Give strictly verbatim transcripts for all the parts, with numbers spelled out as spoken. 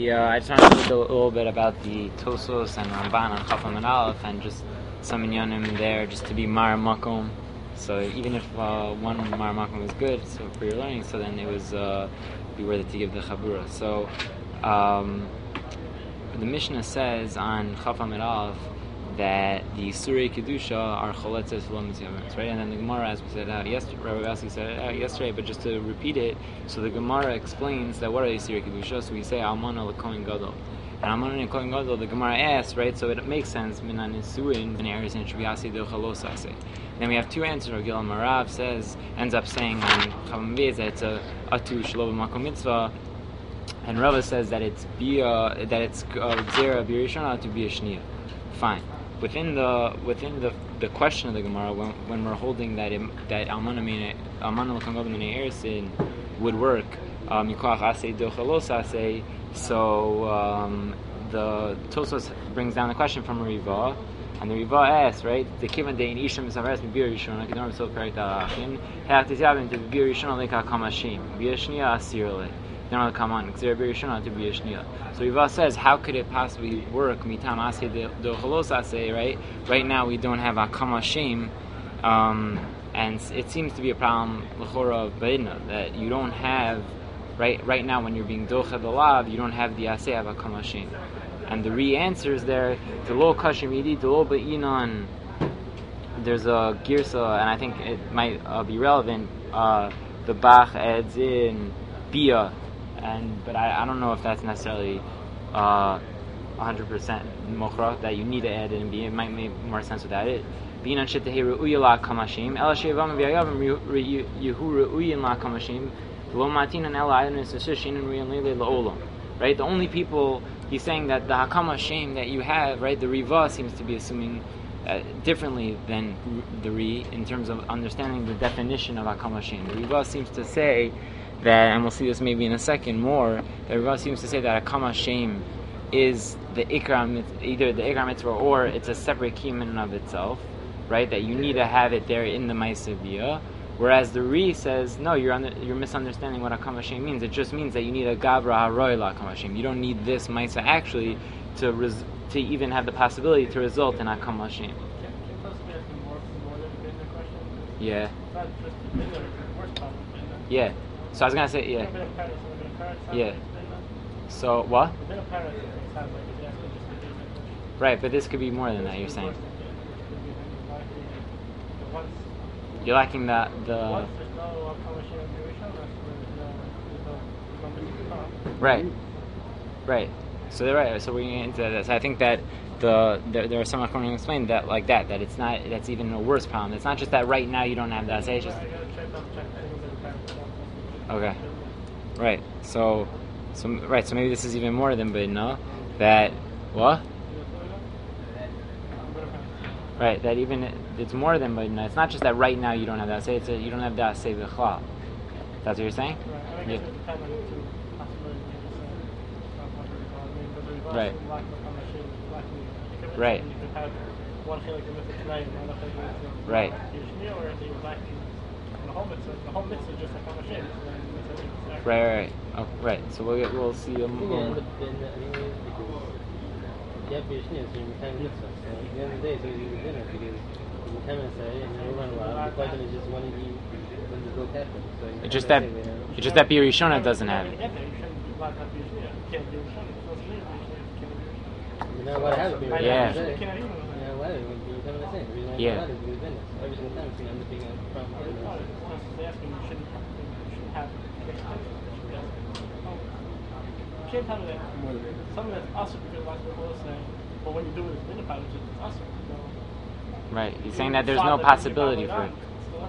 The uh, I just want to talk a little bit about the Tosos and Ramban on Chaf and Aleph, and just some inyanim there, just to be Mar Makom. So even if uh, one Mar Makom was good, so for your learning, so then it was uh, be worth it to give the Chabura. So um, the Mishnah says on Chaf and Aleph that the Surei Kedusha are Choletzes Lo Mitzvahs, right? And then the Gemara, as we said out yesterday, Rabbi Bassi said it out yesterday, but just to repeat it, so the Gemara explains that what are these Surei Kedusha? So we say Almana L'Kohen Gadol. And Almana L'Kohen Gadol, the Gemara asks, right? So it makes sense. Minan Nisuin B'nei Eretz Shviyasi Do Chalosase. Then we have two answers. Gil Marav says, ends up saying on Chavam Beis that it's a Atu Shlo B'Makom Mitzvah, and Rava says that it's Bia, that it's Gzera B'Rishona to be a Shnia. Fine. Within the within the, the question of the Gemara, when, when we're holding that it, that Almana Almana L'Kohen Gadol B'nei Eretz would work Mikoach Asei Do Chalos Asei, so um, the Tosos brings down the question from Riva, and the Riva asks, right, the Kivan Dein Isham Misaveres Mibir Rishon Kedor Mitzvot Perik Ta'achin He'achtis Yavim to Bibir Rishon Leika Kamashim B'Yeshnia Asir Le. So Riva says, how could it possibly work? Mitam Asei Do Chalos Asei, right? Right now we don't have Akama Shem, um, and it seems to be a problem l'chora of B'idna, that you don't have right right now when you're being Docha Dalav, you don't have the Asei of Akama Shem. And the re-answers there, the Lo Kashim Yidi, the Lo Be'inan, there's a Girsa, and I think it might uh, be relevant, uh, the Bach adds in Bia, and but I, I don't know if that's necessarily uh, one hundred percent mochra, that you need to add it in Bia. It might make more sense without it. Binan Shetahei Re'uya La Kamashim, Ela Shevam V'Yavim Yehu Re'uyin La Kamashim, Lo Matinan Ela Ayunis V'Shishin and Riyan Lele La'olam. Right, the only people, he's saying that the Hakama Shem that you have, right, the Riva seems to be assuming uh, differently than the Ri in terms of understanding the definition of Hakama Shem. The Riva seems to say that, and we'll see this maybe in a second more, the Riva seems to say that Hakama Shem is the Ikra, either the Ikra Mitzvah or it's a separate key in and of itself, right, that you need to have it there in the Ma'aseh Bia. Whereas the Ri says, no, you're under, you're misunderstanding what Hakama Shem means. It just means that you need a Gabra HaRoi La Hakama Shem. You don't need this Ma'aseh actually to res- to even have the possibility to result in Hakama Shem. Can you possibly ask more, more than the question? Yeah. It's not just the bigger, the worst problem. Yeah. So I was going to say, yeah. Yeah. So, what? Right, but this could be more than that, you're saying. You're lacking the... the right. Right. So they're right. So we're going into this. I think that the there, there are some according to explain that like that, that it's not, that's even a worse problem. It's not just that right now you don't have that. It's just... Okay. Right. So, so right. So maybe this is even more than Bidna. That what? Right. That even it's more than Bidna. It's not just that right now you don't have that. Say it's a, you don't have that. Say v'chla. That's what you're saying. Yeah. Right. Right. Right. Right, right, right. Oh, right. So we'll get, we'll see. Um, um, it's just that it's just that Bir Rishona doesn't have it. Yeah. Yeah. You can't tell me that something that's awesome because lots of people are saying, but when you do it with the powder, it's awesome. So, right. He's saying that there's no possibility for it.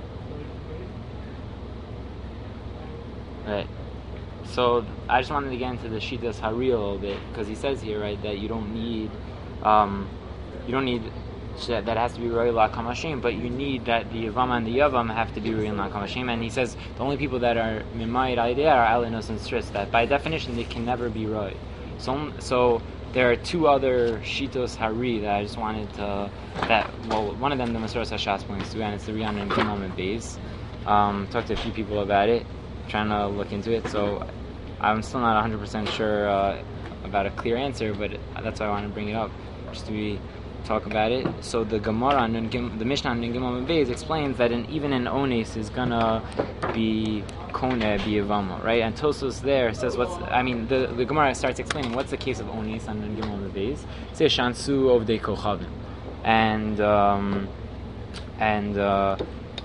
Right. So I just wanted to get into the Shitas Hari a little bit because he says here, right, that you don't need, um, you don't need that, that has to be Roi La Kamashim, but you need that the Yavama and the Yavam have to be Roi La Kamashim. And he says the only people that are Mimayit Aideh are Alinos and Stris, that by definition they can never be Roi. So, so there are two other Shitos Hari that I just wanted to, that, well, one of them the Masoras HaShas points to, and it's the Riyan and Gimel and Beis. Um, talked to a few people about it, trying to look into it, so I'm still not one hundred percent sure uh, about a clear answer, but that's why I want to bring it up, just to be, talk about it. So the Gemara, the Mishnah in Gimel Beis explains that in, even an ones is gonna be kone biyavama, right? And Tosos there says what's. I mean, the, the Gemara starts explaining what's the case of ones on Gimel Beis. It says shansu ovdei kochavim, and um, and. Uh,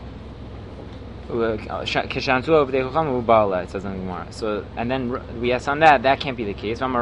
it says in the Gemara. So, and then we ask on that, that can't be the case. So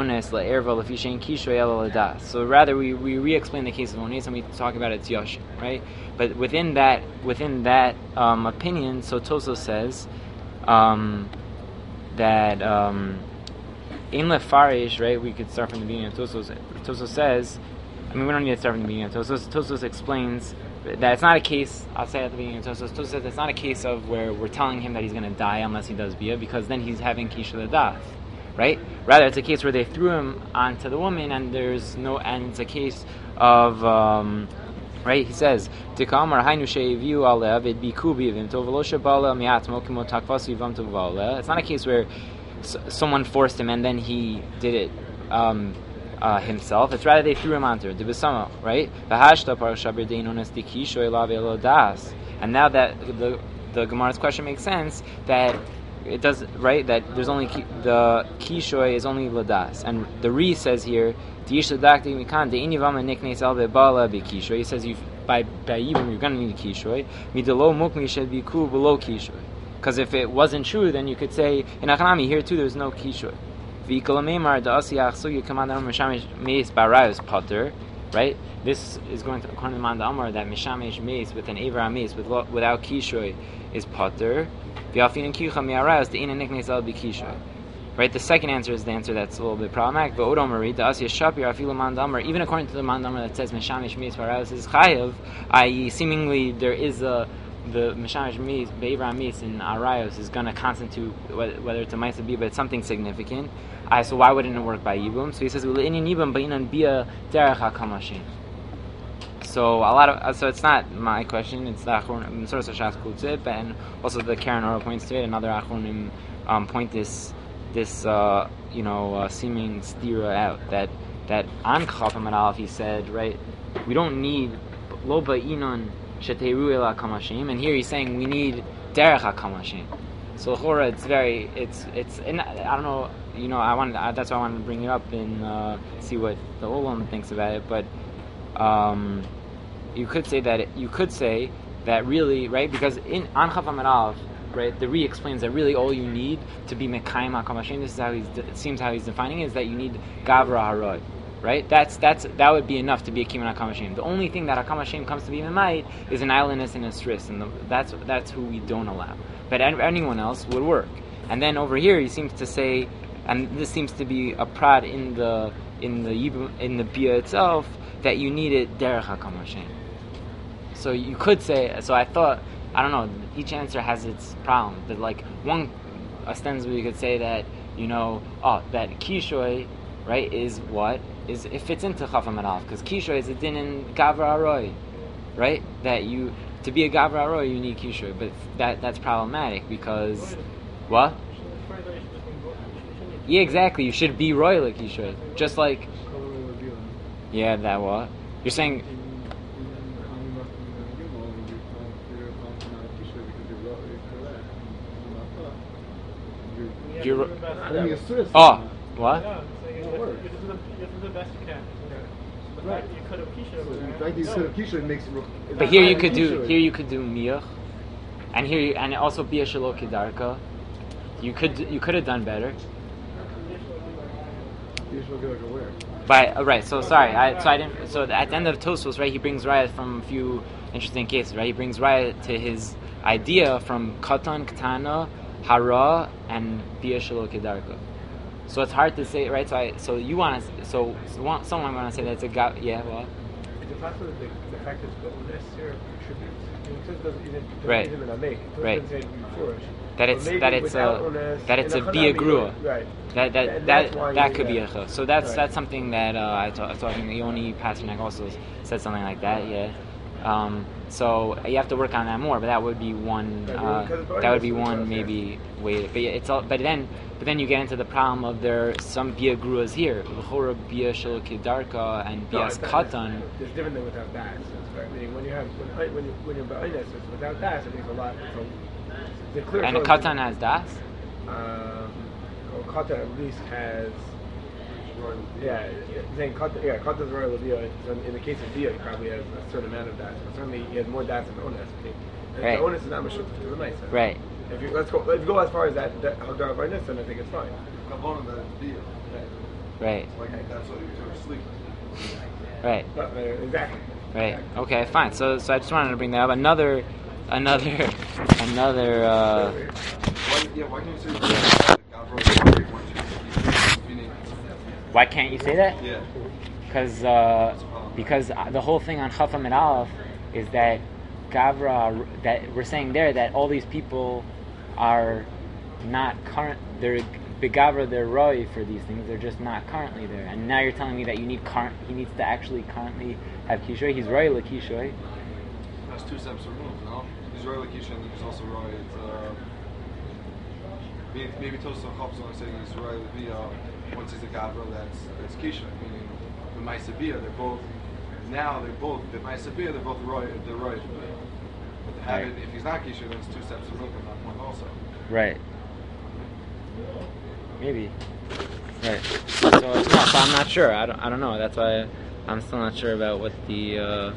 rather, we, we re-explain the case of ones and we talk about its yoshin, right? But within that, within that um, opinion, so Toso says um, that um, in lefarish, right? We could start from the beginning of Toso. Toso says, I mean, we don't need to start from the beginning of Tosos. Tosos explains that it's not a case, I'll say at the beginning of Tosos, Tosos says it's not a case of where we're telling him that he's going to die unless he does bia, because then he's having kisha l'das, right? Rather, it's a case where they threw him onto the woman, and there's no, and it's a case of, um, right? He says, "Tikamar hainu she'eviu alev it biku b'ivim tovelo shebala mi'atmo kimo takvasu yivam tovale." It's not a case where s- someone forced him and then he did it. Um, Uh, himself. It's rather they threw him onto it. Right? And now that the the Gemara's question makes sense, that it does, right? That there's only ki, the kishoy is only ladas, and the Re says here, he says you by by even you're gonna need a kishoy. Midelo mukmi should be cool below kishoy, because if it wasn't true, then you could say in Achanami here too there's no kishoy. Potter, right? This is going to according to Manda Amar that Mishamesh Meis with an Aver Meis with without Kishoy is Potter. Right? The second answer is the answer that's a little bit problematic. But Odomari, the Asya Shapir Afilu Manda Amar, even according to the Manda Amar that says Mishamesh Meis Barayos is Chayav, that is seemingly there is a the Mishamish Meis, Be'ivra Meis in Arayos is going to constitute whether, whether it's a Maisa Bia, but it's something significant. Uh, so why wouldn't it work by Yibum? So he says, so a lot of uh, so it's not my question. It's the Achron Source of Shas Kutzit, and also the Karen Ora points to it. Another Achronim um, point this this uh, you know uh, seeming stira out that that on Chafam and Aleph he said, right, we don't need lo ba'inon sheteru ela kamashim, and here he's saying we need derech hakamashim. So Chora, it's very, it's it's. And I don't know, you know, I wanted I, that's why I wanted to bring it up and uh, see what the Olam thinks about it. But um, you could say that it, you could say that really, right? Because in An Chafam and Aleph, right, the Re explains that really all you need to be Mekayim HaKamashim, this is how he's, it seems how he's defining it, is that you need Gavra Harod, right? That's that's that would be enough to be a Kiman HaKamashim. The only thing that HaKamashim comes to be Memait is an islandness and a stris, and the, that's that's who we don't allow. But anyone else would work. And then over here he seems to say, and this seems to be a prad in the in the in the Bia itself, that you need it Derech HaKamashim. So you could say, so I thought, I don't know, each answer has its problem. That like one ostensibly could say that, you know, oh, that Kishoy, right, is what? Is it fits into Chafam and Aleph, because Kishoy is a din in Gavra Aroy, right? That you, to be a Gavra Aroy, you need Kishoy, but that that's problematic because, what? Yeah, exactly, you should be royal like Kishoy. Just like, yeah, that what? You're saying, You're, oh, what? Yeah, you have to do the best you can. The fact that you could have Kisha over there. The fact that you could have Kisha makes it. But here you could do here you could do miyach, and here you, and also bia shelo kedarka. You could you could have done better. But uh, right, so sorry, I so I didn't. So at the end of Tosfos, right, he brings raya from a few interesting cases, right? He brings raya to his idea from katan, katana, hara, and bia shelo kedarka. So it's hard to say, right? So I, so you want to, so, so want, someone want to say that's a ga, yeah, well. The fact that the, the fact that the necessary attributes, it doesn't even right, even a make, it right. say before. That it's that it's a that it's a bia grua. Right. That that and that that, that could be a ch. So that's right. that's something that uh, I, t- I was talking. Yoni Pasternak also said something like that. Yeah. Um, so you have to work on that more, but that would be one. Uh, that would be one maybe way. But yeah, it's all. But then, but then you get into the problem of there some bia gruas here, l'chora bia shel kedarka and bias katan. There's different than without das. Right? Meaning when you have when when you when you're ba'inus, it's without das. I think a lot. So the clear and a katan has das. Um, well, katan at least has. Yeah, saying katan. Yeah, katan's royal bia. In the case of bia, he probably has a certain amount of das. But certainly, he has more das than ones. I think. And right. The onus is not mashut to the nice. Right. If you let's go, let's go as far as that. that Hadar ba'inus, then I think it's fine. Right. Like that's what you're sleeping. Right. But, uh, exactly. Right. Okay. Fine. So, so I just wanted to bring that up. Another, another, another. Uh, why, yeah. Why can't you say that? Why can't you say that? Yeah. Because uh, because the whole thing on Chafam and Aleph is that Gavra, that we're saying there that all these people are not current. They're begavra, they're roy for these things. They're just not currently there. And now you're telling me that you need current. He needs to actually currently have kishoy. He's roy la kishoy. That's two steps removed, no? He's roy la kishoy, and he's also roy. It's, uh, maybe maybe Tosaf Chop's only saying he's roy la bia once he's a gavra. That's that's kishoy, meaning the ma'aseh bia. They're both now. They're both the ma'aseh bia. They're both roy. They're roy. But to have Right. it, if he's not kishoy, then it's two steps removed from that point also. Right. Maybe. Right. So it's not. So I'm not sure. I don't. I don't know. That's why I'm still not sure about what the uh,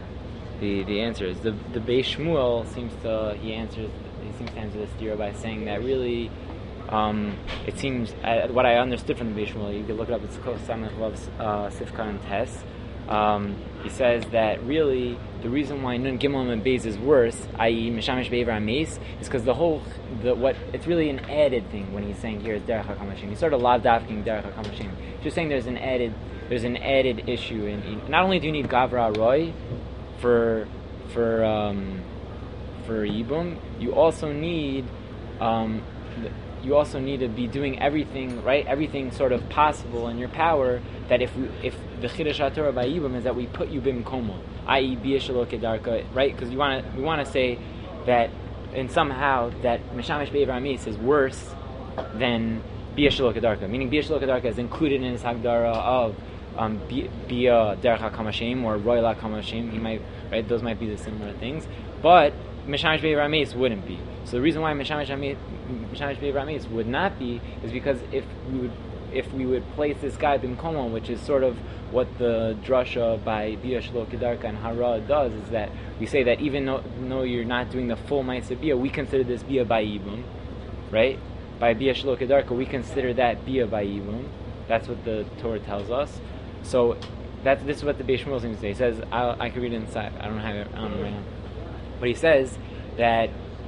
the the answer is. The the Beis Shmuel seems to he answers he seems to answer this theory by saying that really um, it seems uh, what I understood from the Beis Shmuel. You can look it up. It's called Samech Vav uh, Sifka and Tes. Um, he says that really the reason why Nun Gimel and Beis is worse, that is, Mishamish Be'evra Meis, is because the whole, the what it's really an added thing when he's saying here is Derech HaKamashim. He's sort of lav dafking Derech HaKamashim. Just saying there's an added, there's an added issue. In, in not only do you need Gavra Roy for for um, for Yibum, you also need um, you also need to be doing everything right, everything sort of possible in your power. That if we, if the Chiddush HaTorah by Yibum is that we put you bimkomo, that is, bia shelo kedarka, right? Because you want to, we want to say that, and somehow that Mishamish Be'evra Meis is worse than bia shelo kedarka, meaning bia shelo kedarka is included in his hagdara of um, bia derech hakamashim or roy la kamashim. He might, right? Those might be the similar things, but Mishamish Be'evra Meis wouldn't be. So the reason why Mishamish Be'evra Meis would not be is because if we would. If we would place this guy bimkomon, which is sort of what the drasha by Bia Shelo Kedarka and Hara does, is that we say that even though, though you're not doing the full Ma'aseh Bia, we consider this Bia by Yibum, right? By Bia Shelo Kedarka, we consider that Bia by Yibum. That's what the Torah tells us. So that's this is what the Beis Shmuel seems to say. He says, I'll, I can read it inside. I don't have it on right now. But he says that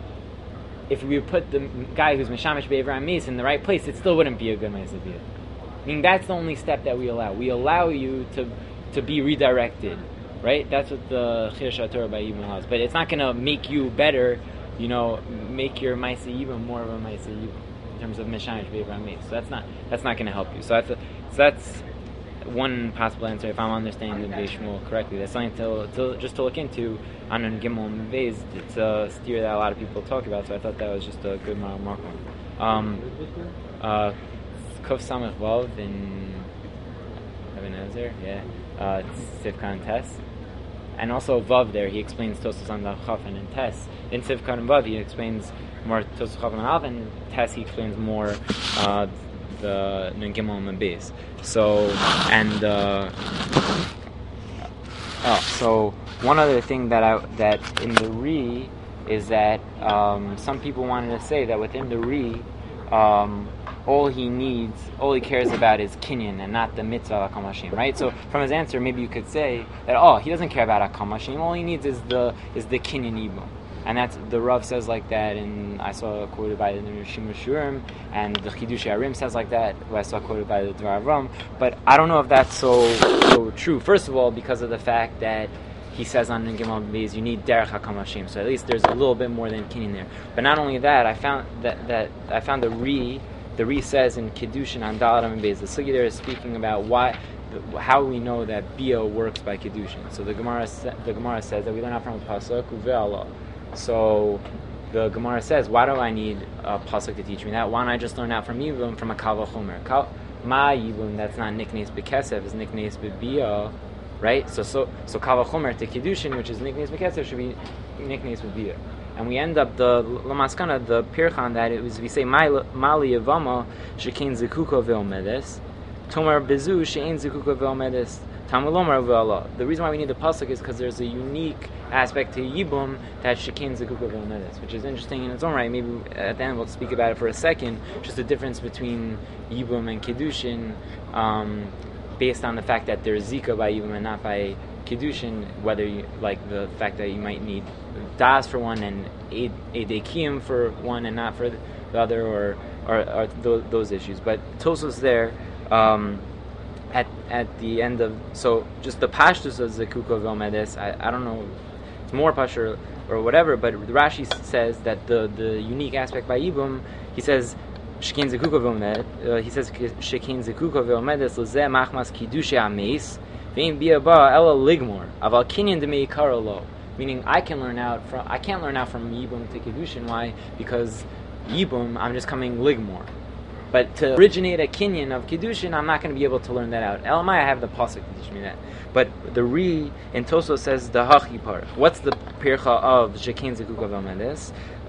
if we would put the guy who's Mishamish Be'evra Meis in the right place, it still wouldn't be a good Ma'aseh Bia. I mean, that's the only step that we allow. We allow you to to be redirected, right? That's what the Chiddush HaTorah by Yibum allows. But it's not going to make you better, you know, make your Ma'aseh Yibum more of a Ma'aseh Yibum in terms of Mishamish Be'evra Meis. So that's not that's not going to help you. So that's a, so that's one possible answer if I'm understanding the Beis Shmuel correctly. That's something to, to just to look into on Nun Gimel and Beis. It's a steer that a lot of people talk about. So I thought that was just a good mark one. Um, uh, Kuf Samech Vav in Ibn Ezer, yeah, uh, Sivkan and Tes, and also Vav there. He explains Tosas on the Chafan and Tes. In Sivkan and Vav, he explains more Tosas Chafan and Aleph, and Tes he explains more uh, the Nun Gimel and Beis. So and uh, oh, so one other thing that I that in the Re is that um, some people wanted to say that within the Re. Um, all he needs, all he cares about is kinyan and not the mitzvah Hakam Hashem, right? So from his answer, maybe you could say that, oh, he doesn't care about Hakam Hashem, all he needs is the is the kinyan ibum. And that's, the Rav says like that, and I saw quoted by the Rishim Shurim, and the Chidush Arim says like that, who I saw quoted by the Dvar Avram, but I don't know if that's so, so true. First of all, because of the fact that he says on Nun Gimel Beis, you need Derech HaKam Hashem, so at least there's a little bit more than kinyan there. But not only that, I found that, that I found the Re, The Re says in Kiddushin on Daladam and Beis, the Sugi there is speaking about why the, how we know that Bia works by Kedushin. So the Gemara sa- the Gemara says that we learn out from a pasuk uve'ala. So the Gemara says, why do I need a pasuk to teach me that? Why don't I just learn out from Yibum from a Kal V'chomer? Kal Ma Yibum, that's not Niknes B'Kesef, is Niknes B'Bia, right? So so so Kal V'chomer to Kedushin, which is Niknes B'Kesef, should be Niknes B'Bia. And we end up the Lamaskana, the Pirchan, that it was, we say Mali Yavama Shekin Zekuko Ve'omedes Tomar Bezu Shein Zekuko Ve'omedes Tamulomar Ve'ala. The reason why we need the pasuk is because there's a unique aspect to Yibum that Shekin Zekuko Ve'omedes, which is interesting in its own right. Maybe at the end we'll speak about it for a second, just the difference between Yibum and Kedushin, um, based on the fact that there's Zika by Yibum and not by Kedushin, whether you, like the fact that you might need Das for one and Edekim for one and not for the other, or or, or th- those issues. But Tosos there, um, at at the end of, so just the Pashtus of Zekuko Ve'omedes, I, I don't know, it's more Pashur or whatever, but Rashi says that the, the unique aspect by Yibum, he says, Shekin Zekuko Ve'omedes, uh, he says, Shekin Zekuko Ve'omedes, Lezeh Machmas Kidushe Ameis, Ve'im Bia Ba Ela Ligmor, Aval Kinyan Demei Karolo. Meaning, I can learn out from I can't learn out from Yibum to Kedushin. Why? Because Yibum, I'm just coming Ligmor. But to originate a Kinyan of Kedushin, I'm not going to be able to learn that out. Elamai, I have the pasuk to teach me that. But the Ri in Toso says the Hachi part. What's the pircha of Shekin Zekuko Ve'omedes?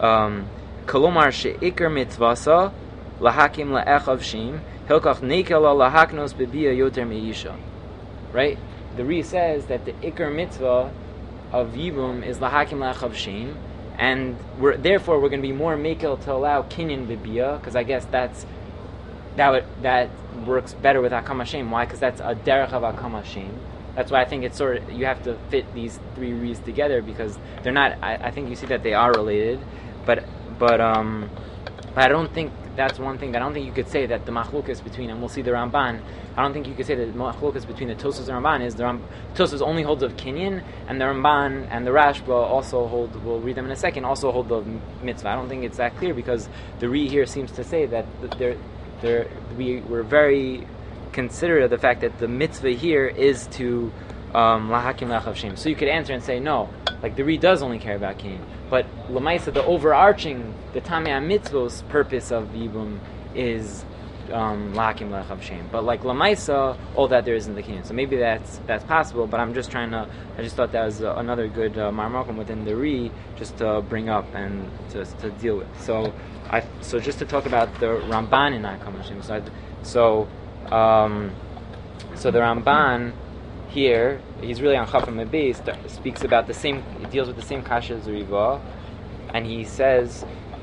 Kolomar she'ikar mitzvasa lahakim la'echav shim hilkach nekela lahaknos bebia yoter meisha. Right? The Ri says that the ikar mitzvah of Yibum is lahakim lachav sheim, and we're therefore we're going to be more makel to allow kinyan bibia, because I guess that's that would, that works better with Hakam Hashem. Why? Because that's a derech of Hakam Hashem. That's why I think it's sort of, you have to fit these three re's together, because they're not. I, I think you see that they are related, but but um, but I don't think that's one thing. I don't think you could say that the machlokas between, and we'll see the Ramban. I don't think you could say that the machlokas between the Tosos and Ramban is the Ram, Tosos only holds of Kinyan, and the Ramban and the Rashba also hold. We'll read them in a second. Also hold the mitzvah. I don't think it's that clear, because the Ri here seems to say that they're, they're, we were very considerate of the fact that the mitzvah here is to lahakim lachav shem. So you could answer and say no, like the Ri does only care about Kinyan, but Lamaisa, the overarching, the Tamei mitzvah's purpose of Yibum is Um, lahakim lachav shem, but like lamaisa, all that there is in the Kinyan. So maybe that's that's possible. But I'm just trying to. I just thought that was uh, another good uh, marmakom within the Ri, just to bring up and to, to deal with. So I so just to talk about the Ramban in Hakam Hashem. So I, so um, so the Ramban here, he's really on Chafam Beis, speaks about the same. He deals with the same kasha as Riva, and he says,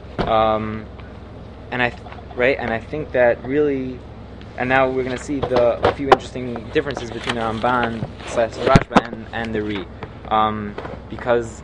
um, and I. Right, and I think that really, and now we're going to see the a few interesting differences between the Ramban slash Rashba and, and the Ri, um, because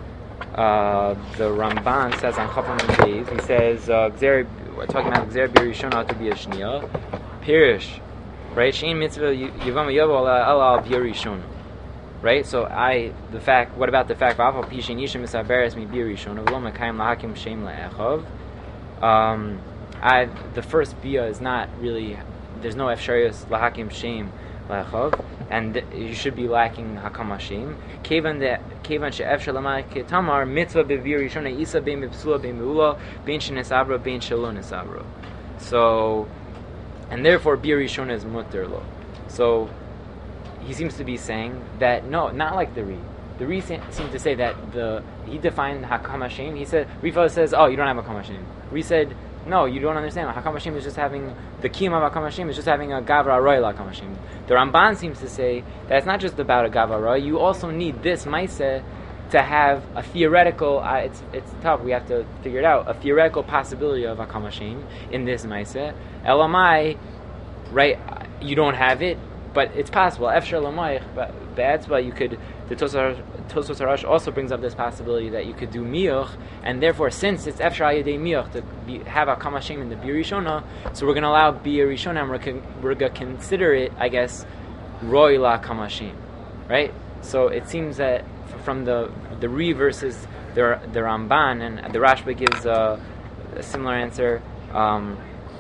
uh, the Ramban says on Chafam Beis, he says, uh, we're talking about Gzer B'Rishona to be a Shnia, Pirish, right? Shein mitzvah Yivam Yavo Ala B'Rishona, right? So I, the fact, what about the fact V'Afal Pishin Yishim Misaberes Mi B'Rishona V'Lo Mekayim Lahakim Shem La'echav. Um, I, the first bia is not really, there's no efsharius lahakim shem lachav, and th- you should be lacking hakam hashem. Kevan de kevan she'efshar lamai ketamar mitzvah bevir yishona isa bein bepsula bein meula bein shenesabra bein shalon nesabra. So, and therefore bir yishona is mutter lo. So he seems to be saying that no, not like the Ri. The Ri seems to say that the he defined hakam hashem. He said Rifa says, oh, you don't have hakam hashem. Ri said, no, you don't understand. Hakam Hashem is just having, the kiyum of Hakam Hashem is just having a Gavra Roy Hakam Hashem. The Ramban seems to say that it's not just about a Gavra Roy, you also need this Maiseh to have a theoretical, uh, it's it's tough, we have to figure it out, a theoretical possibility of Hakam Hashem in this Maiseh. Elamai, right, you don't have it, but it's possible. Efshar Lamayich, but Be'etzba, you could, the Tosos Harash also brings up this possibility that you could do miyuch, and therefore, since it's Efshar Yedei miyuch to be, have Hakam Hashem in the Bir Rishona, so we're going to allow Bir Rishona, and we're, con, we're going to consider it, I guess, Roy La Hakam Hashem, right? So it seems that from the the Ri versus the the Ramban, and the Rashba gives a, a similar answer. Um,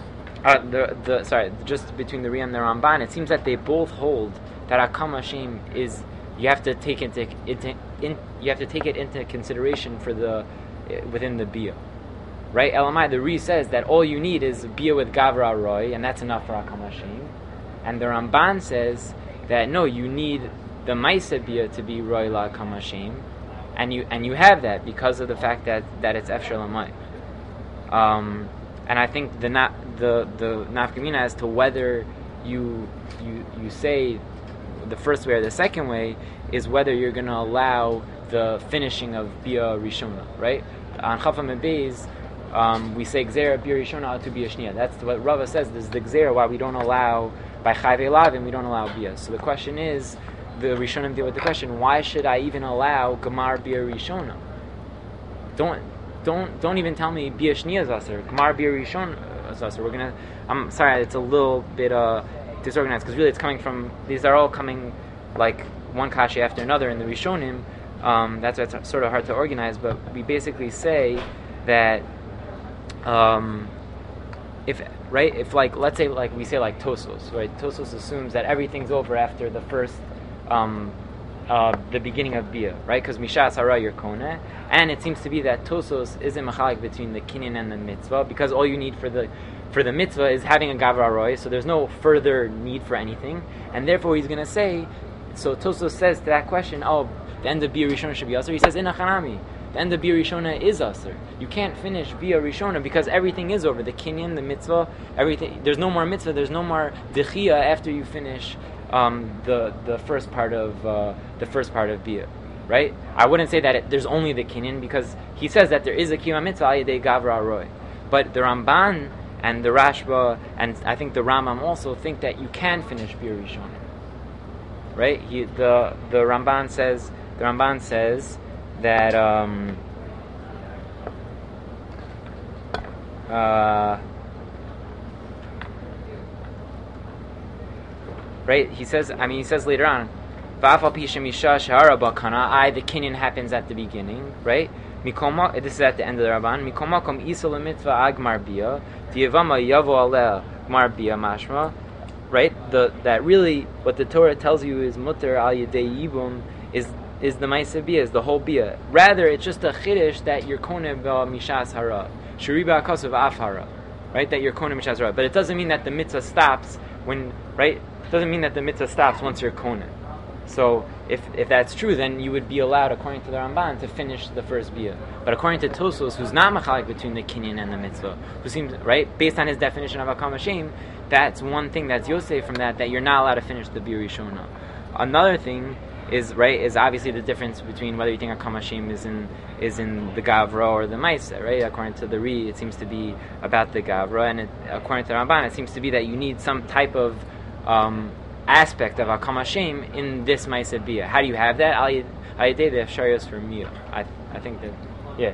Uh, the the sorry, just between the Ri and the Ramban, it seems that they both hold that Hakam Hashem is you have to take into, into in, you have to take it into consideration for the uh, within the bia, right? Elamai, the Ri says that all you need is bia with Gavra Roy, and that's enough for Hakam Hashem, and the Ramban says that no, you need the Maisa bia to be Roy la Hakam Hashem, and you and you have that because of the fact that, that it's Efshar Lamai. Um, and I think the na- the the nafkamina as to whether you you you say the first way or the second way is whether you're going to allow the finishing of Bia Rishona, right? On Chafam and Beis, um, we say Gzera Bia Rishona to Bia Shnia. That's what Rava says. This is the Gzera why we don't allow by Chayve Lavim we don't allow Bia. So the question is, the Rishonim deal with the question: why should I even allow Gemar Bia Rishona? Don't don't don't even tell me Bia Shnia is Aser. Gemar Bia Rishona is Aser. We're gonna. I'm sorry, it's a little bit uh, disorganized because really it's coming from. These are all coming like one kashi after another in the Rishonim. Um, that's why it's sort of hard to organize. But we basically say that um, if right, if like let's say like we say like Tosos, right? Tosos assumes that everything's over after the first. Um, uh, the beginning of Bia, right? Because Mishas Hara your Kone, and it seems to be that Tosos isn't machalik between the kinyan and the mitzvah, because all you need for the for the mitzvah is having a Gavra Roy, so there's no further need for anything, and therefore he's going to say, so Tosos says to that question, oh, the end of Bia Rishona should be Aser. He says, in Achanami, the end of Bia Rishona is Aser. You can't finish Bia Rishona because everything is over, the kinyan, the mitzvah, everything. There's no more mitzvah, there's no more dechia after you finish Um, the the first part of uh, the first part of Bia, right? I wouldn't say that it, there's only the kinyan because he says that there is a kiyama mitzvah al yedei gavra roy, but the Ramban and the Rashba and I think the Rambam also think that you can finish Bia Rishona, right? He the the Ramban says the Ramban says that um, uh. Right? He says, I mean, he says later on, I, the kinyan happens at the beginning, right? This is at the end of the Rabban. Mikomakom isol mitzvah agmar bia, diavama yavo aleh gmar bia mashma, right? The that really what the Torah tells you is mutter al yedei yibum is is the ma'aseh bia, is the whole bia. Rather, it's just a chiddush that you're koneh mishas hara, shuriba akasav af hara, right? That you're koneh mishas hara, but it doesn't mean that the mitzvah stops when, right? Doesn't mean that the mitzvah stops once you're konen. So if if that's true, then you would be allowed, according to the Ramban, to finish the first bia. But according to Tosos, who's not machalik between the kinyan and the mitzvah, who seems right based on his definition of Hakam Hashem, that's one thing that's Yosef from that that you're not allowed to finish the bia rishona. Another thing is right is obviously the difference between whether you think Hakam Hashem is in is in the Gavra or the Maisa, right? According to the Ri, it seems to be about the Gavra, and it, according to the Ramban, it seems to be that you need some type of Um, aspect of Hakam Hashem in this Ma'aseh Bia. How do you have that? Al yedei the Efsharios for Mia. I I think that, yeah.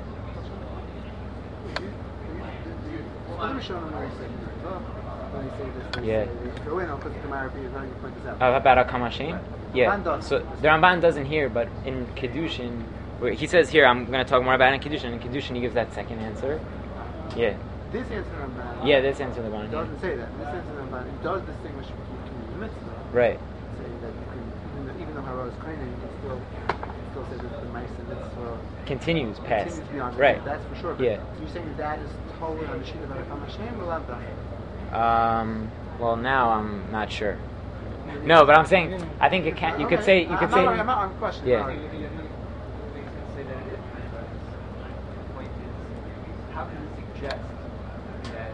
Yeah. Uh, about Hakam Hashem? Yeah. So the Ramban doesn't hear, but in Kedushin, where he says here, I'm going to talk more about it in Kedushin. In Kedushin, he gives that second answer. Yeah. This answer Ramban. Yeah, this answer Ramban. Doesn't say that. This answer Ramban. It does distinguish between the mitzvah. Right. Saying that you can, even though, even though Hara is koinen, you can still, still say that the Maisa mitzvah continues past. Continues beyond right. That. That's for sure. But yeah. So you're saying that is totally on the sheet of Hakam Hashem or Lav Um. Well, now I'm not sure. No, but I'm saying I think it can. You okay. could say. You could I'm say. Not, I'm not on question. Yeah. Right. How can you suggest that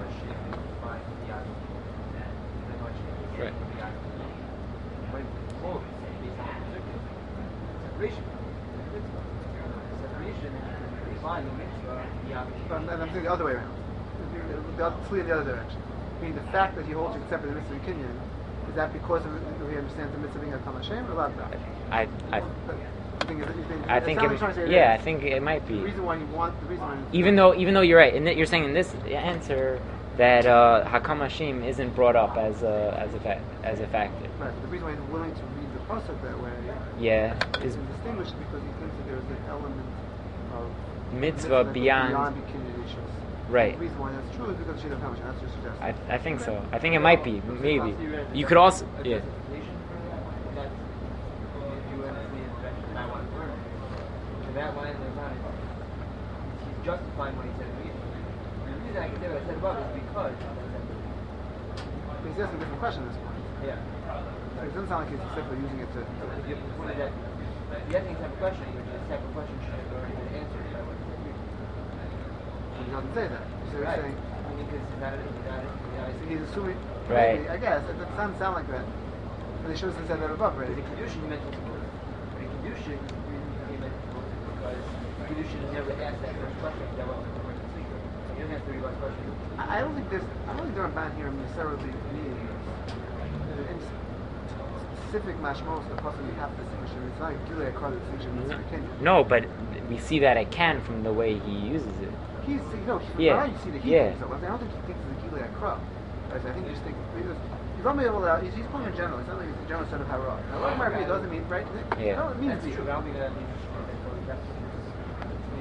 Right. When both separation, separation, define the mitzvah. And I'm saying the other way around. The other, flee in the other direction. Meaning the fact that he holds you except for the mitzvah of kinyan, is that because of he understands the mitzvah being a Hakam Hashem or Lav? I I. Think, think, I think it, yeah, I think it might be. The reason why you want the reason why even though even though you're right, and you're saying in this answer that uh, Hakam Hashem isn't brought up as a as a fa- as a factor. Right, but the reason why he's willing to read the pasuk that way, yeah, is distinguished because he thinks that there's an element of mitzvah, mitzvah beyond. beyond the kinyan issues. Right. The reason why that's true is because of Shidduch HaMashiach. That's just suggesting. I, I think so. I think it might be, maybe. You could also, yeah. That's if you understand the I want to learn. And that line there's on it, he's justifying what he said immediately. And the reason I can say what I said above is because He's asking a different question at this point. yeah. So it doesn't sound like he's simply using it to. to If you pointed that the asking a type of question, which is a type of question should have already been answered by what he said previously. he doesn't say that. So he's Right. saying I mean, because he's not, he's not, he's not, he's assuming. Right. Maybe, I guess it doesn't sound, sound like that. But he should have said that above, But right? in Kedushin, you mentioned before. But in Kedushin, he mentioned before because Kedushin is never asked that first question. That wasn't the first speaker. You don't have to read about question. I, I don't think there's. I don't think there are ban here necessarily meaning in specific mashmos the person you have to distinguish. It's not really a card distinction. It's a Kenyan. No, but we see that it can from the way he uses it. He's, you know, Yeah. yeah. you see that he Yeah. thinks so. I don't think he thinks it's a Gilead Crow. I think you just think because he's only able to. He's, he's putting in general. It's not like he's a general set of Harah. Now, what Marvi doesn't mean right. Yeah. No, it means That's to true. you. I don't think that means that's me.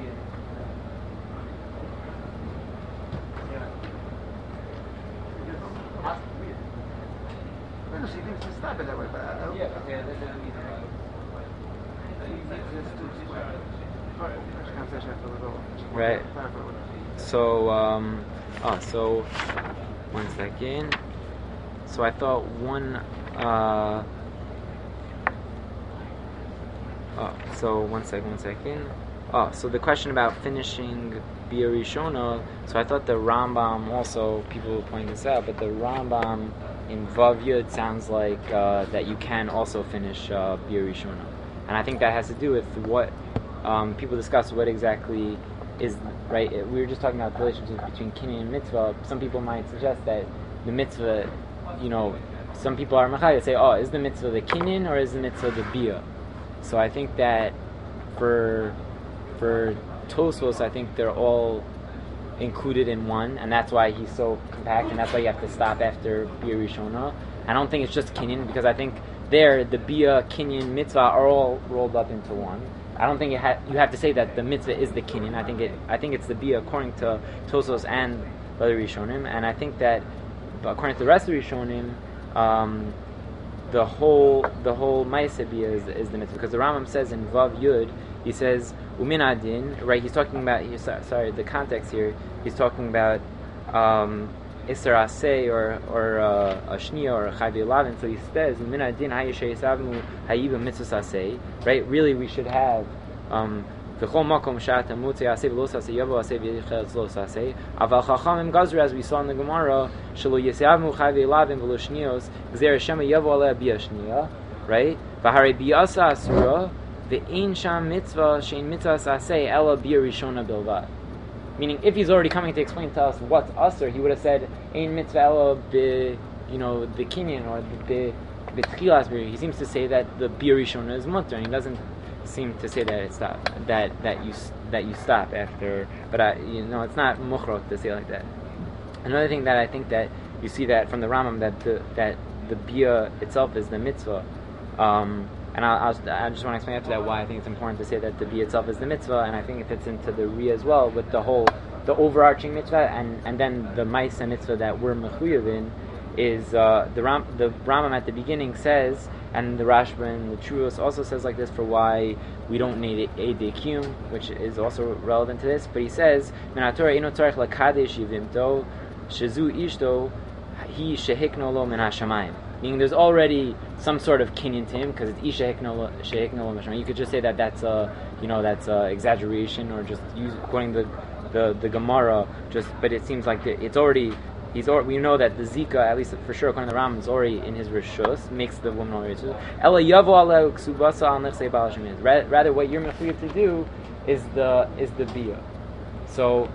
Yeah. That's weird. I know she thinks to stop it that way, but I, I don't. Yeah, yeah, that doesn't mean that. Actually, conversation after a little. Right. Clarify what it is. So, um, oh, so, one second. So I thought one, uh, oh, so one second, one second. Oh, so the question about finishing Bia Rishona, so I thought the Rambam also, people will point this out, but the Rambam in Vav Yud sounds like uh, that you can also finish uh, Bia Rishona. And I think that has to do with what um, people discuss what exactly is, right? We were just talking about the relationship between Kinyan and Mitzvah. Some people might suggest that the Mitzvah, you know, some people are Machaya say, oh, is the Mitzvah the Kinyan or is the Mitzvah the Bia? So I think that for for Tosfos, I think they're all included in one, and that's why he's so compact, and that's why you have to stop after Bia Rishona. I don't think it's just Kinyan, because I think there, the Bia, Kinyan, Mitzvah are all rolled up into one. I don't think you, ha- you have to say that the Mitzvah is the Kinyan. I think it. I think it's the Bia according to Tosos and the Rishonim, and I think that according to the rest of the Rishonim, um, the whole the whole Ma'aseh Bia is, is the Mitzvah, because the Rambam says in Vav Yud, he says Umin Adin, right? He's talking about. He's, sorry, the context here. He's talking about. Um, Isser Aseh or or uh, a Shnia or a Chayvi Lavin. So he says, "Min adin hayishay savnu hayiba mitzvah aseh." Right? Really, we should have um v'chol makom shat amutze aseh v'los aseh yavo aseh v'yichel los aseh. Aval chachamim gazru, as we saw in the Gemara, shelo yisavnu Chayvi Lavin v'lo shnios gzer shema yavo aleh bia shnia. Right? V'harei biasa asura v'ein sham mitzvah shein mitzvah aseh ela bia rishona bilvad. Meaning, if he's already coming to explain to us what's usher, he would have said, "Ein mitzvah ela be, you know, the kinyan or the the tchilas." He seems to say that the bir rishona is mutter, and he doesn't seem to say that it's stop, that that you that you stop after. But I, you know, it's not mukhrot to say like that. Another thing that I think that you see that from the Rambam that the that the bia itself is the mitzvah. Um, And I'll, I'll, I just want to explain after that why I think it's important to say that the Bia itself is the mitzvah, and I think it fits into the Ri as well with the whole, the overarching mitzvah, and, and then the Ma'aseh mitzvah that we're mechuyev in is uh, the Ram, the Rambam at the beginning says, and the Rashba and the Truos also says like this for why we don't need Eidei Kiyum, which is also relevant to this. But he says, "Min haTorah eino tzarich lakadesh yivimto, shezu ishto, hi shehikno lo min hashamayim." Meaning, there's already some sort of kinyan to him because it's isha hiknolo mashma. You could just say that that's a, you know, that's a exaggeration or just use according to the, the the Gemara. Just, but it seems like it's already he's already, we know that the zika, at least for sure, according to the Rambam, is already in his rishus, makes the woman already rishus. Ela yavo aleh ksubasa al nechsei bal hashem. Rather, what you're mechuyev to do is the is the bia. So,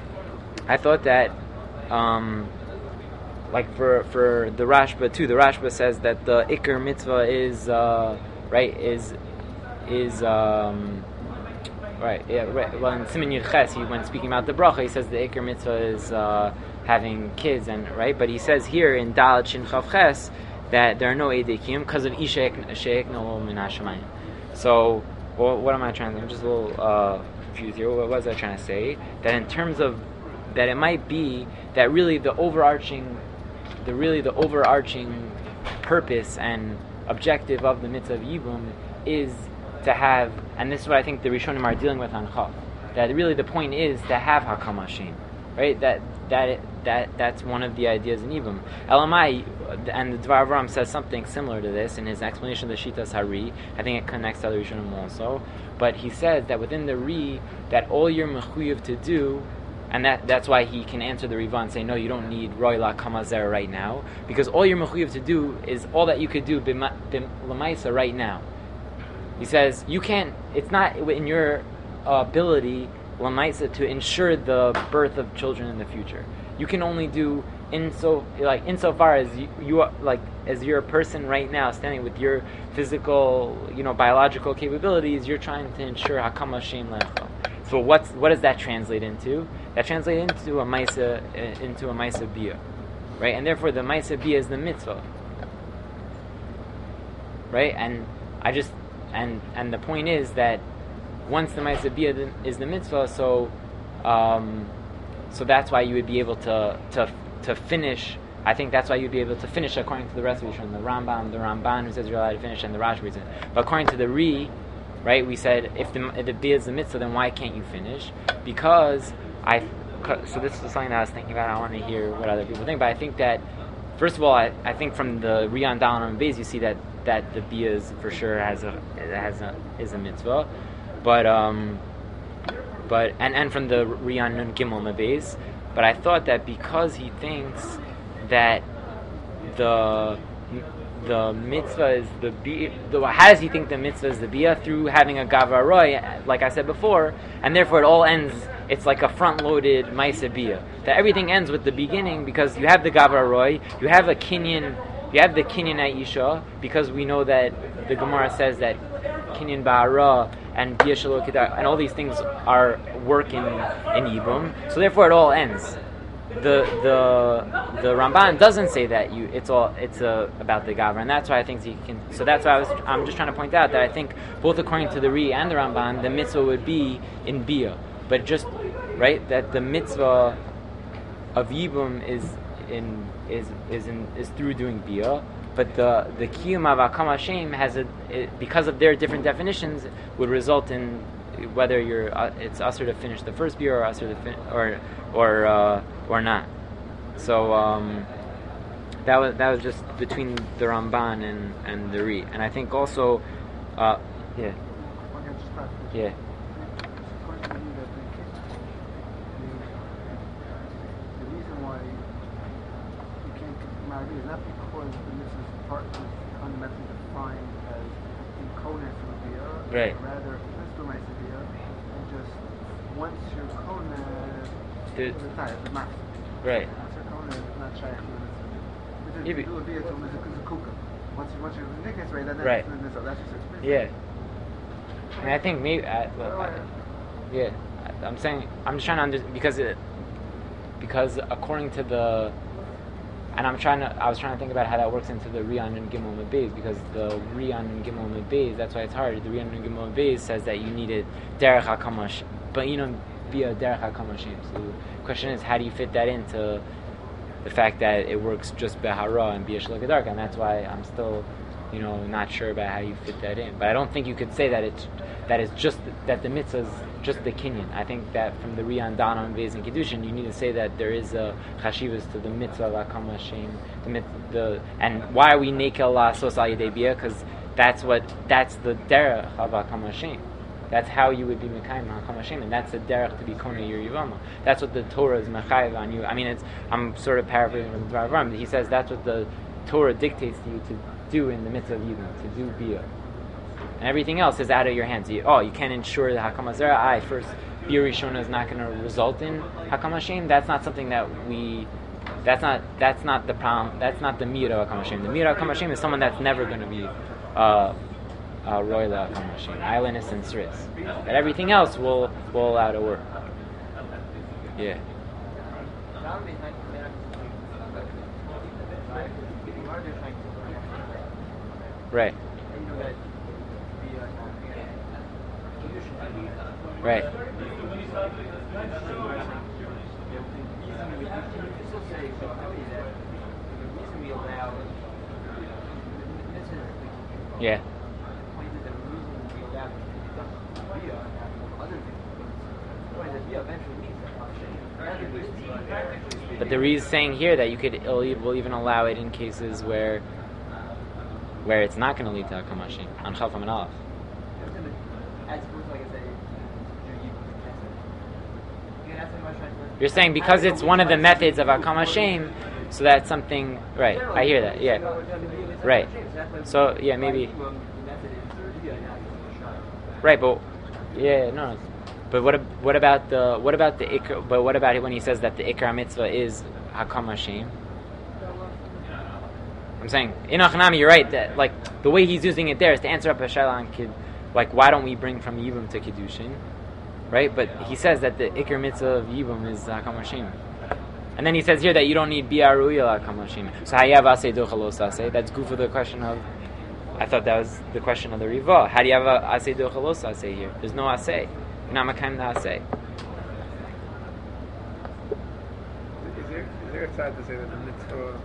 I thought that. Um, Like for, for the Rashba too, the Rashba says that the Iker mitzvah is uh, right is is um, right yeah right. Well, in Siman Yud Ches, he when speaking about the bracha, he says the Iker mitzvah is uh, having kids, and right. But he says here in Dalet Shin Chav Ches that there are no Eidei Kiyum because of Isha Sheikno Min Hashamayim. So well, what am I trying to? I'm just a little uh, confused here. What was I trying to say? That in terms of that it might be that really the overarching, the really the overarching purpose and objective of the mitzvah of Yibum is to have, and this is what I think the Rishonim are dealing with on Chav, that really the point is to have Hakam Hashem, right? That that that that's one of the ideas in Yibum. Elamai, and the Dvar Avram says something similar to this in his explanation of the Shitas Hari. I think it connects to other Rishonim also, but he says that within the Ri, that all you're mechuyev to do, and that that's why he can answer the Riva and say, no, you don't need Roila Kamazer right now, because all you're mechuyev to do is all that you could do b'ma- b'm- l'maisa right now. He says you can't. It's not in your uh, ability l'maisa to ensure the birth of children in the future. You can only do in so like insofar as you, you are, like as you're a person right now standing with your physical, you know, biological capabilities. You're trying to ensure Hakam Hashem lecha. So what's what does that translate into? That translates into a maisa uh, into a maisa bia, right? And therefore the maisa bia is the mitzvah, right? And I just and and the point is that once the maisa bia is the mitzvah, so um, so that's why you would be able to to to finish. I think that's why you'd be able to finish according to the rest of the Rishon, the Rambam, the Ramban who says you're allowed to finish, and the Rashi reason. But according to the Ri, right, we said if the if the bia is the mitzvah, then why can't you finish? Because I so this is something that I was thinking about. I want to hear what other people think, but I think that first of all, I, I think from the Riyan Dalan and Beis, you see that, that the bia is for sure has a has a is a mitzvah, but um, but and, and from the Riyan Nun Gimel Beis, but I thought that because he thinks that the the mitzvah is the bia. The, how does he think the mitzvah is the bia? Through having a gavra roy, like I said before, and therefore it all ends. It's like a front-loaded ma'aseh bia. That everything ends with the beginning because you have the gavra roy, you have a kinyan, you have the kinyan aisha, because we know that the Gemara says that kinyan ba'ara and bia shelo kedar and all these things are work in in Yibum. So therefore it all ends. The the the Ramban doesn't say that you it's all it's uh, about the Gavra, and that's why I think he can. So that's why I was I'm just trying to point out that I think both according to the Ri and the Ramban, the mitzvah would be in bia, but just right that the mitzvah of Yibum is in is is in is through doing bia, but the the kiyum of Hakam Hashem has a it, because of their different definitions would result in whether you're uh, it's usher to finish the first bia or usher to fin- or or uh, or not. So um, that was that was just between the Ramban and, and the Ri, and I think also uh, yeah yeah the reason why you can't marry is not because the mitzvah is part is fundamentally defined as inconet from the bia, right. Rather let's do my bia and just once you're conet the, the time the max. right. Once you're conet it's not shaykh to the mitzvah. Which is Yeah, do a bia to a kuka. Once you once you're in this right, then Right. that's the mitzvah. That's just experience. Yeah. And I think maybe I, well, I, yeah I, I'm saying I'm just trying to understand because it because according to the and I'm trying to I was trying to think about how that works into the Riyan and Gimel Mebez, because the Riyan and Gimel Mebez, that's why it's hard. The Riyan and Gimel Mebez says that you needed derech hakamash, but you know be a derech hakamashim. So the question is, how do you fit that into the fact that it works just behara and bia shel kedarka? And that's why I'm still, you know, not sure about how you fit that in. But I don't think you could say that it's that it's just that the mitzvah is just the kinyan. I think that from the Riyan Dana and Beis and Kiddushin, you need to say that there is a chashivas to the mitzvah of Hakam Hashem, the mit- the and why are we nekel la'asos al yedei bia? Because that's what that's the derech of Hakam Hashem. That's how you would be mekayim Hakam Hashem, and that's the derech to be kona your yivama. That's what the Torah is mechayiv on you. I mean, it's I'm sort of paraphrasing from the Dvar Avram. He says that's what the Torah dictates to you to do in the mitzvah of Yibum, to do bia. And everything else is out of your hands. You, oh, you can't ensure that Hakam Hazera, I first, Bia Rishona is not going to result in Hakam Hashem. That's not something that we, that's not that's not the problem, that's not the Mira of Hakam Hashem. The Mira of Hakam Hashem is someone that's never going to be uh, uh, Royla Hakam Hashem, Islandist and Sris. But everything else will, will allow to work. Yeah. Right. Right. the reason we, you can still say, we can tell you that the reason we allow, this is the Yeah. point is that the reason we allow it to be done via other things, the point is that via eventually means that function. But the reason saying here that you could will even allow it in cases where where it's not going to lead to Hakam Hashem on Chalfam and Aleph. As opposed to, like I say, you that's what I'm trying to. You're saying because it's one of the methods of Hakam Hashem, so that's something right. I hear that. Yeah. Right. So yeah, maybe. Right, but yeah, no. But what ab- what about the what about the ikr? But what about it when he says that the ikar mitzvah is Hakam Hashem? I'm saying in Achanami, you're right that like the way he's using it there is to answer up a shaila on kid, like why don't we bring from Yibum to Kiddushin, right? But he says that the ikar mitzvah of Yibum is Hakam Hashem, and then he says here that you don't need bi'aruya Hakam Hashem. So hayav asay dochalos asay. That's good for the question of. I thought that was the question of the Riva. How do you have a asay dochalos asay here? There's no asay. You're not makayim the asay. Is there, is there a side to say that the mitzvah,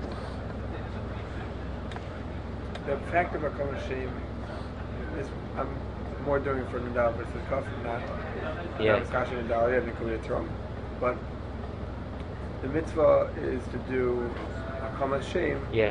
the fact of Hakam Hashem is, I'm more doing it for Nidal versus Kaf, not Yeah. Kasha Nidal, yeah, Nikuya Trum. But the mitzvah is to do Hakam Hashem. Yeah.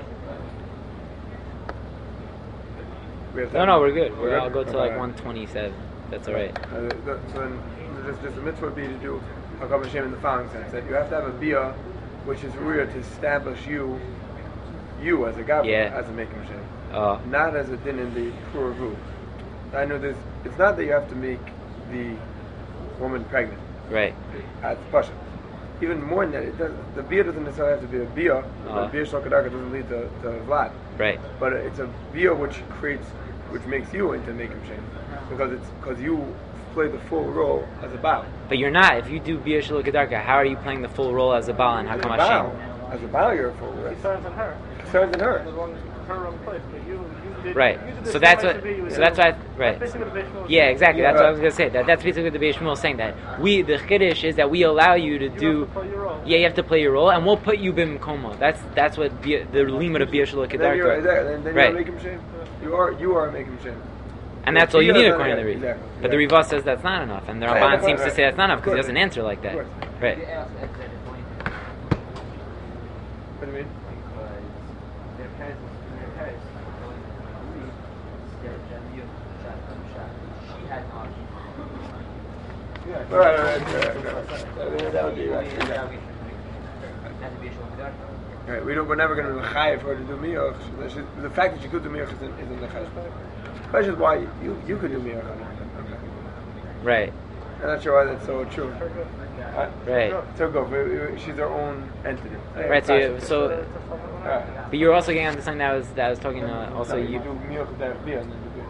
We have No, to- no, we're good. We're, good? I'll go to like Okay. one twenty-seven. That's all right. Uh, the, so then, just, just the mitzvah would be to do Hakam Hashem in the following sense: that you have to have a bia, which is real to establish you, you as a gabra, Yeah. as a making Hashem, Uh, not as a din in the puravu. I know this. It's not that you have to make the woman pregnant. right. That's pasha. Even more than that, it does, the bia doesn't necessarily have to be a bia. Uh-huh. But bia shalkadarka doesn't lead to, to vlad. Right. But it's a bia which creates, which makes you into making Hashem, because it's because you play the full role as a Baal. But you're not. If you do Bia Shelo Kedarka, how are you playing the full role as a Baal and Hakam Baal. Hashem? As a Baal, you're a full role. He serves in her. Serves in The her. one, her own place. But you, you did, Right. You did the So same that's way what. to be with So him. that's why. Right. That's basically the Beis Shmuel. Yeah, exactly. Yeah, That's what I right. was gonna say. That that's basically the Beis Shmuel saying that we the chiddush is that we allow you to You do. have to play your role. Yeah, you have to play your role, and we'll put you b'mkomo. That's that's what Bia, the limit of Bia Shelo And then you're, Kedarka. then, then Right. you're making Hashem. You are you are making Hashem. And that's all you Yeah, need no, according to yeah, the Riva. exactly, But the yeah. Riva says that's not enough, and the Yeah, Ramban that's seems right. to say that's not enough because he Of course. doesn't answer like that. Of course. Right. Yeah, also, that's the point. What do you mean? Because their parents, their parents, going to believe that Jamil shot, shot. She had an option. Right, right, right, right, right. I mean, that would be right. That's Yeah. a Beis Shmuel. Right, we don't, we're never going to chayiv for her to do miyach. The fact that she could do miyach isn't, isn't the chayiv. The question is why you, you could do miyach on her. Okay. Right. I'm not sure why that's so true. Uh, Right. So go. we- we- She's her own entity. Right. So you, so, Right. but you're also getting on the something that I was that I was talking uh, also you you. do miyach with that bia and then do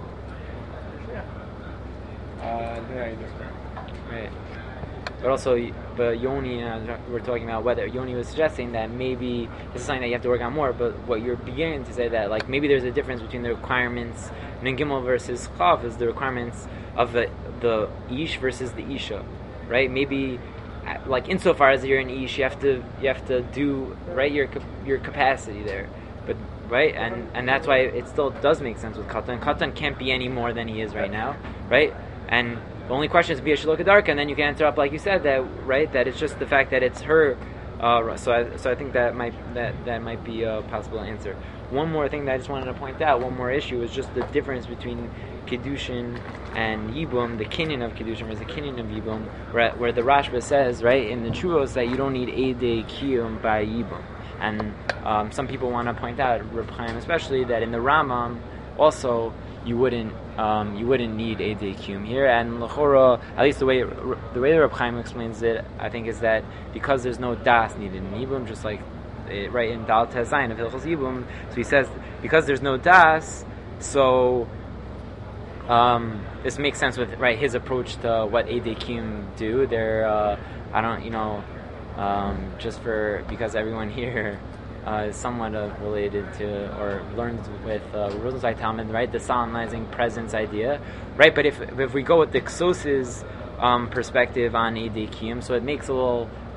it. Uh, yeah, you do. Right. But also, but Yoni, uh, we're talking about whether Yoni was suggesting that maybe this is something that you have to work on more. But what you're beginning to say that like maybe there's a difference between the requirements in Gimel versus Chav is the requirements of the the Ish versus the Isha, right? Maybe uh, like insofar as you're an Ish, you have to you have to do right your cap- your capacity there, but right and and that's why it still does make sense with Katan. Katan can't be any more than he is right now, right? And the only question is Bia Shelo Kedarka, and then you can answer up like you said that right that it's just the fact that it's her. Uh, so I so I think that might that that might be a possible answer. One more thing that I just wanted to point out, one more issue is just the difference between Kiddushin and Yibum, the kinyan of Kiddushin versus the kinyan of Yibum, where, where the Rashba says right in the Chuvos that you don't need Eidei Kiyum by Yibum, and um, some people want to point out, Reb Chaim especially, that in the Rambam also you wouldn't um, you wouldn't need Eidei Kiyum here, and L'chora, at least the way the way the Reb Chaim explains it, I think is that because there's no das needed in Yibum, just like it, right in Dal Tezayin of Hilchos Yibum, so he says because there's no das, so um, this makes sense with right his approach to what Eidei Kiyum do. They're uh, I don't you know um, just for because everyone here uh, is somewhat uh, related to or learns with uh, Rosenzweig Talmud, right? The solemnizing presence idea, right? But if if we go with the Ksosis um, perspective on Eidei Kiyum, so it makes a little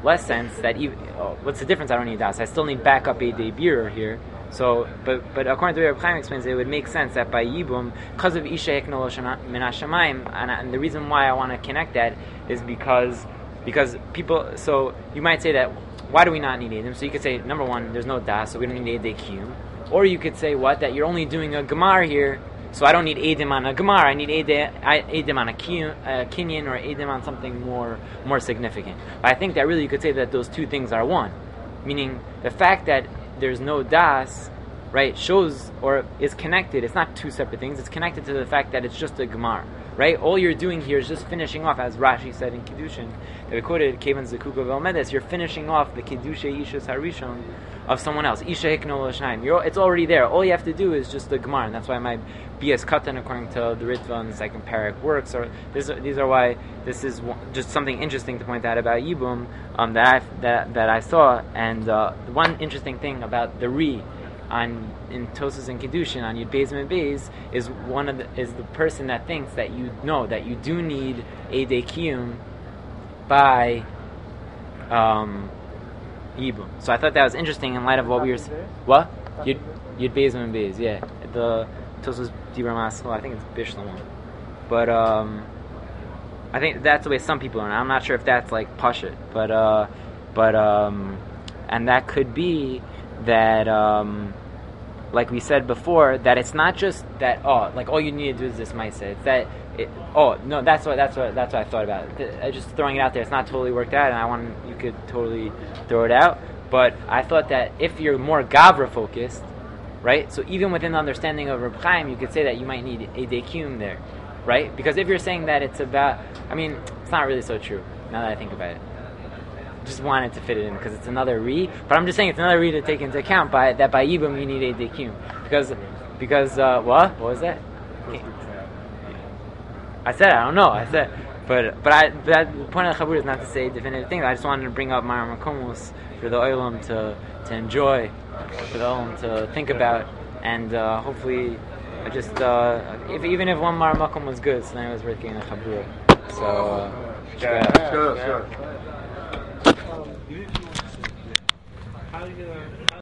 less sense that even, oh, what's the difference? I don't need das. I still need backup a day beer here. So, but but according to the way Reb Chaim explains it, it would make sense that by Yibum, because of Isha Heknol Min HaShamayim, and, and the reason why I want to connect that is because because people. So you might say that why do we not need Edim? So you could say number one, there's no das, so we don't need Edei Kiyum. Or you could say what that you're only doing a Gemar here, so I don't need Edim on a Gemar. I need Edim on a Kinyan or Edim on something more more significant. But I think that really you could say that those two things are one, meaning the fact that there's no das, right, shows or is connected. It's not two separate things. It's connected to the fact that it's just a gemar, right? All you're doing here is just finishing off, as Rashi said in Kiddushin, that we quoted, Kevan Zekuk of El Medes, you're finishing off the Kiddushay Ishus Harishon of someone else. Isha Hiknol L'Shaim. It's already there. All you have to do is just the gemar, and that's why my B S Katan, according to the Ritva and the second parak, works. Or this, these are why this is just something interesting to point out about Yibum um, that I that that I saw. And uh, the one interesting thing about the Ri on in Tosas and Kiddushin on Yud Beis and Beis is one of the, is the person that thinks that you know that you do need Eidei Kiyum by um, Yibum. So I thought that was interesting in light of what we were what Yud Yud Beis and Beis, yeah, the Tosas Dibra Maskal, I think it's Bishlam, but um, I think that's the way some people are. I'm not sure if that's like Pashut, but uh, but um, and that could be that um, like we said before, that it's not just that oh, like all you need to do is this Maisa. It's that it, oh no, that's what that's what that's what I thought about it. I just throwing it out there. It's not totally worked out, and I want you could totally throw it out. But I thought that if you're more Gavra focused, right? So even within the understanding of Reb Chaim, you could say that you might need a dekum there, right? Because if you're saying that it's about, I mean, it's not really so true. Now that I think about it, just wanted to fit it in because it's another re. But I'm just saying it's another re to take into account by that by Yibum you need a dekum because because uh, what what was that? I said I don't know. I said, but but I that the point of the Chabur is not to say definitive things. I just wanted to bring up Mar Makomos for the Olam to to enjoy, for the Olam to think about, and uh, hopefully, just uh, if even if one Mar Makom was good, so then it was worth getting a Chabur. So uh, Sure, sure. Um, how do you, uh,